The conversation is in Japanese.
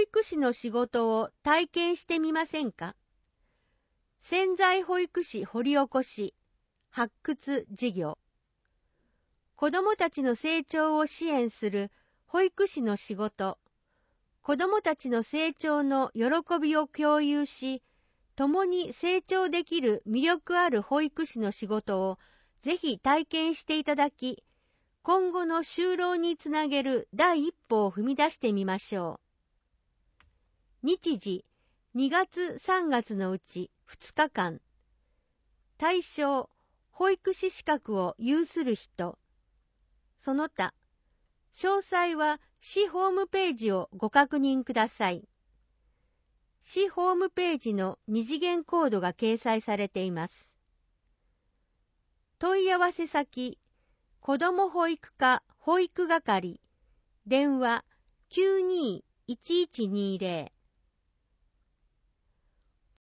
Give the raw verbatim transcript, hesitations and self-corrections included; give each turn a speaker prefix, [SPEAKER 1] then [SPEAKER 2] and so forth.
[SPEAKER 1] 育士の仕事を体験してみませんか？潜在保育士掘り起こし発掘事業。子どもたちの成長を支援する保育士の仕事、子どもたちの成長の喜びを共有し、共に成長できる魅力ある保育士の仕事をぜひ体験していただき、今後の就労につなげる第一歩を踏み出してみましょう。日時、にがつさんがつのうちふつかかん。対象、保育士資格を有する人。その他、詳細は市ホームページをご確認ください。市ホームページの二次元コードが掲載されています。問い合わせ先、子ども保育課保育係、電話 きゅうにーいちいちにーぜろ